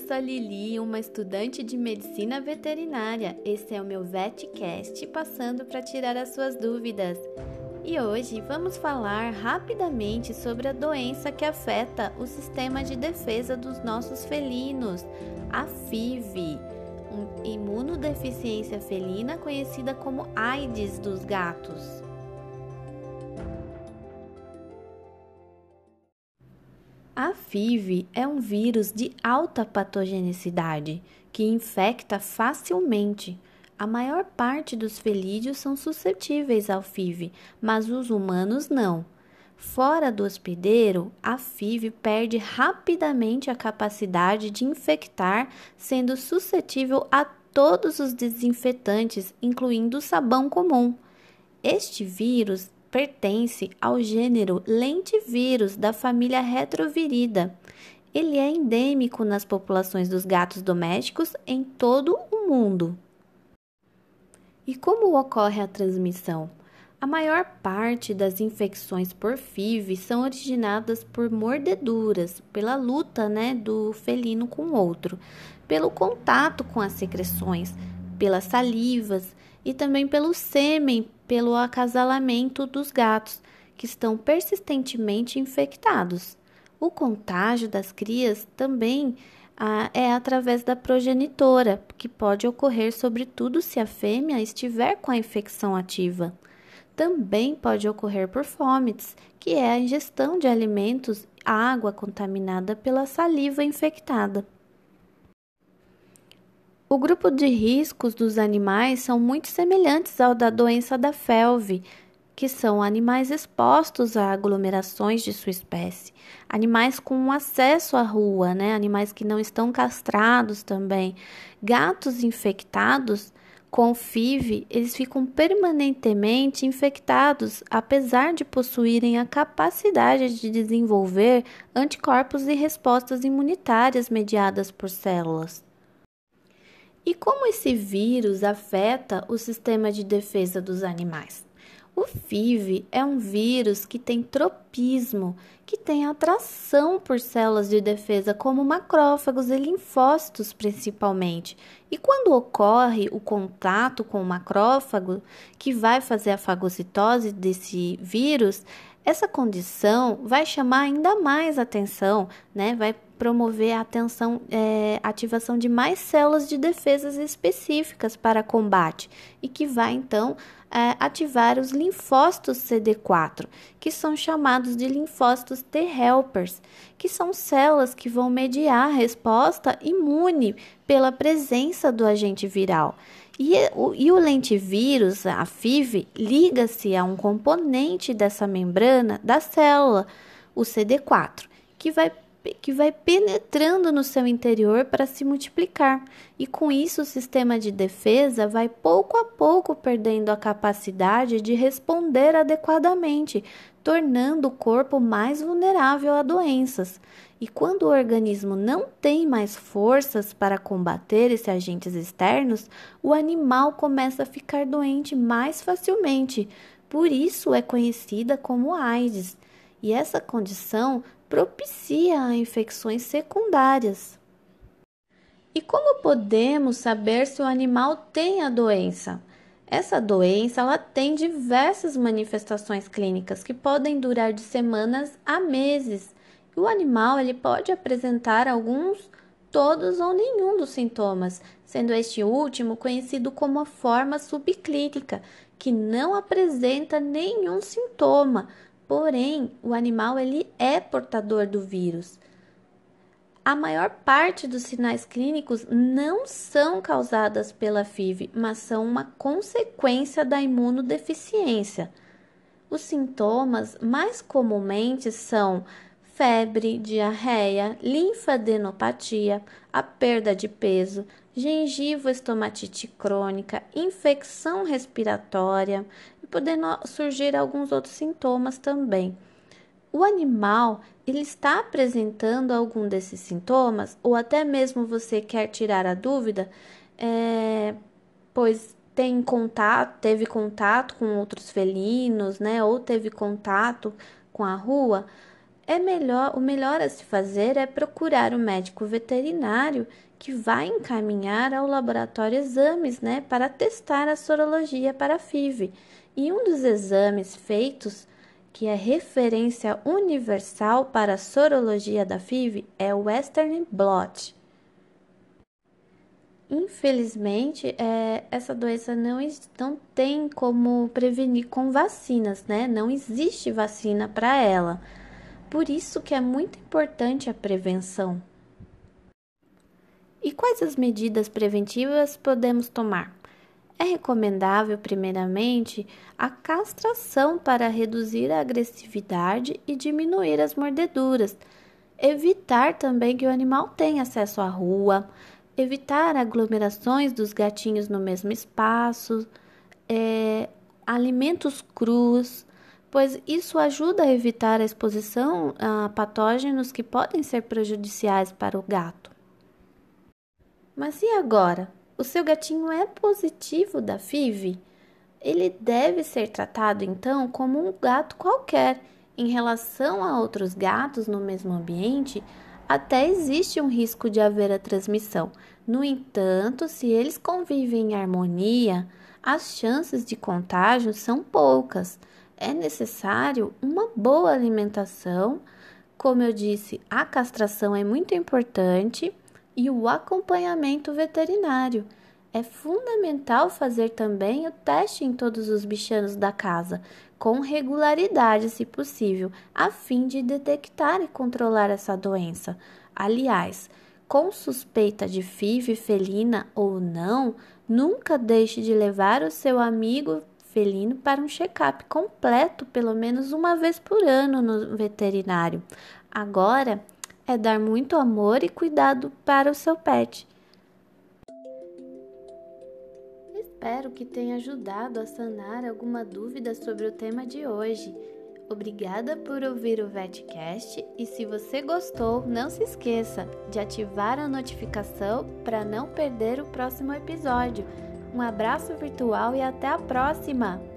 sou a Lili, uma estudante de medicina veterinária. Esse é o meu VetCast, passando para tirar as suas dúvidas. E hoje vamos falar rapidamente sobre a doença que afeta o sistema de defesa dos nossos felinos, a FIV, uma imunodeficiência felina conhecida como AIDS dos gatos. A FIV é um vírus de alta patogenicidade que infecta facilmente. A maior parte dos felídeos são suscetíveis ao FIV, mas os humanos não. Fora do hospedeiro, a FIV perde rapidamente a capacidade de infectar, sendo suscetível a todos os desinfetantes, incluindo o sabão comum. Este vírus pertence ao gênero Lentivírus da família Retrovirida. Ele é endêmico nas populações dos gatos domésticos em todo o mundo. E como ocorre a transmissão? A maior parte das infecções por FIV são originadas por mordeduras, pela luta, do felino com o outro, pelo contato com as secreções, pelas salivas e também pelo sêmen, pelo acasalamento dos gatos, que estão persistentemente infectados. O contágio das crias também é através da progenitora, que pode ocorrer sobretudo se a fêmea estiver com a infecção ativa. Também pode ocorrer por fomites, que é a ingestão de alimentos, água contaminada pela saliva infectada. O grupo de riscos dos animais são muito semelhantes ao da doença da FeLV, que são animais expostos a aglomerações de sua espécie, animais com acesso à rua, animais que não estão castrados também. Gatos infectados com FIV, eles ficam permanentemente infectados, apesar de possuírem a capacidade de desenvolver anticorpos e respostas imunitárias mediadas por células. E como esse vírus afeta o sistema de defesa dos animais? O FIV é um vírus que tem tropismo, que tem atração por células de defesa como macrófagos e linfócitos principalmente. E quando ocorre o contato com o macrófago, que vai fazer a fagocitose desse vírus, essa condição vai chamar ainda mais atenção, vai promover a ativação de mais células de defesas específicas para combate e que vai, então, ativar os linfócitos CD4, que são chamados de linfócitos T-helpers, que são células que vão mediar a resposta imune pela presença do agente viral. E o lentivírus, a FIV, liga-se a um componente dessa membrana da célula, o CD4, que vai penetrando no seu interior para se multiplicar. E com isso o sistema de defesa vai pouco a pouco perdendo a capacidade de responder adequadamente, tornando o corpo mais vulnerável a doenças. E quando o organismo não tem mais forças para combater esses agentes externos, o animal começa a ficar doente mais facilmente. Por isso é conhecida como AIDS. E essa condição propicia a infecções secundárias. E como podemos saber se o animal tem a doença? Essa doença ela tem diversas manifestações clínicas que podem durar de semanas a meses. E o animal ele pode apresentar alguns, todos ou nenhum dos sintomas, sendo este último conhecido como a forma subclínica, que não apresenta nenhum sintoma. Porém, o animal ele é portador do vírus. A maior parte dos sinais clínicos não são causadas pela FIV, mas são uma consequência da imunodeficiência. Os sintomas mais comumente são febre, diarreia, linfadenopatia, a perda de peso, gengivoestomatite crônica, infecção respiratória e podendo surgir alguns outros sintomas também. O animal ele está apresentando algum desses sintomas ou até mesmo você quer tirar a dúvida, pois teve contato com outros felinos, ou teve contato com a rua, O melhor a se fazer é procurar o médico veterinário que vai encaminhar ao laboratório exames, né, para testar a sorologia para a FIV. E um dos exames feitos, que é referência universal para a sorologia da FIV, é o Western blot. Infelizmente, essa doença não tem como prevenir com vacinas, né? Não existe vacina para ela. Por isso que é muito importante a prevenção. E quais as medidas preventivas podemos tomar? É recomendável, primeiramente, a castração para reduzir a agressividade e diminuir as mordeduras. Evitar também que o animal tenha acesso à rua, evitar aglomerações dos gatinhos no mesmo espaço, alimentos crus, pois isso ajuda a evitar a exposição a patógenos que podem ser prejudiciais para o gato. Mas e agora? O seu gatinho é positivo da FIV? Ele deve ser tratado então como um gato qualquer. Em relação a outros gatos no mesmo ambiente, até existe um risco de haver a transmissão. No entanto, se eles convivem em harmonia, as chances de contágio são poucas. É necessário uma boa alimentação. Como eu disse, a castração é muito importante e o acompanhamento veterinário. É fundamental fazer também o teste em todos os bichanos da casa, com regularidade, se possível, a fim de detectar e controlar essa doença. Aliás, com suspeita de FIV felina ou não, nunca deixe de levar o seu amigo felino para um check-up completo, pelo menos uma vez por ano no veterinário. Agora é dar muito amor e cuidado para o seu pet. Espero que tenha ajudado a sanar alguma dúvida sobre o tema de hoje. Obrigada por ouvir o VetCast e se você gostou, não se esqueça de ativar a notificação para não perder o próximo episódio. Um abraço virtual e até a próxima!